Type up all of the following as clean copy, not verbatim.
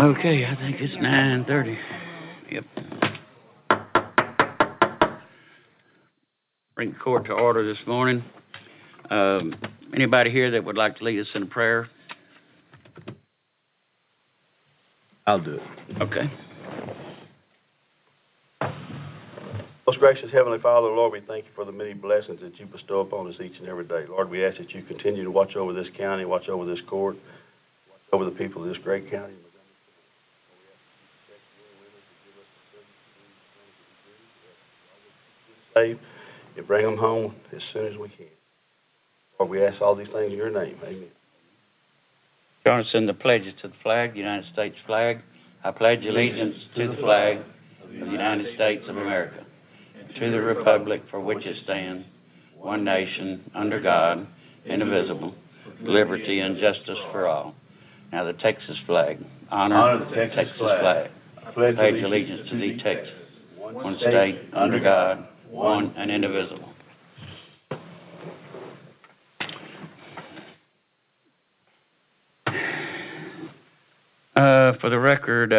Okay, I think it's 9:30. Yep. Bring the court to order this morning. Anybody here that would like to lead us in a prayer? I'll do it. Okay. Most gracious Heavenly Father, Lord, we thank you for the many blessings that you bestow upon us each and every day. Lord, we ask that you continue to watch over this county, watch over this court, watch over the people of this great county. Save and bring them home as soon as we can. Lord, we ask all these things in your name. Amen. Join us in the pledges to the flag, the United States flag. I pledge allegiance to the flag of the United States of America, to the republic for which it stands, one nation, under God, indivisible, with liberty and justice for all. Now the Texas flag. Honor the Texas flag. I pledge allegiance to thee, Texas, one state, under God, one and indivisible. For the record,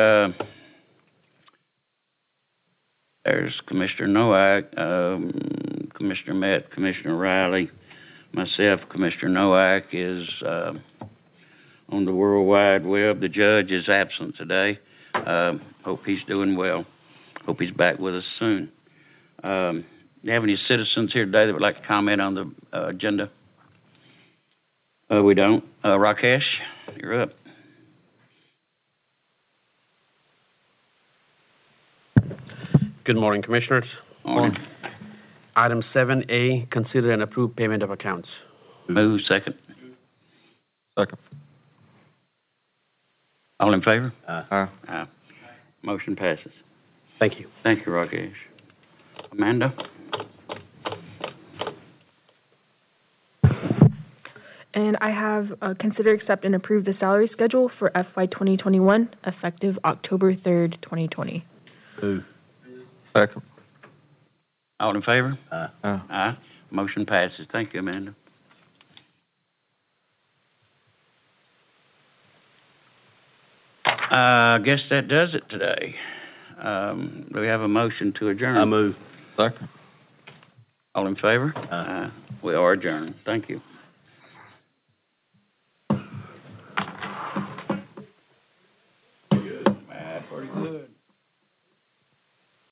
there's Commissioner Nowak, Commissioner Met, Commissioner Riley, myself. Commissioner Nowak is on the World Wide Web. The judge is absent today. Hope he's doing well. Hope he's back with us soon. Do you have any citizens here today that would like to comment on the agenda? We don't. Rakesh, you're up. Good morning, Commissioners. Morning. Item 7A, consider and approve payment of accounts. Move second. Second. All in favor? Aye. Aye. Motion passes. Thank you. Thank you, Rakesh. Amanda? And I have consider, accept, and approve the salary schedule for FY 2021, effective October 3rd, 2020. Move. Second. All in favor? Aye. Aye. Motion passes. Thank you, Amanda. I guess that does it today. Do we have a motion to adjourn? I move. Second. All in favor? Aye. We are adjourned. Thank you.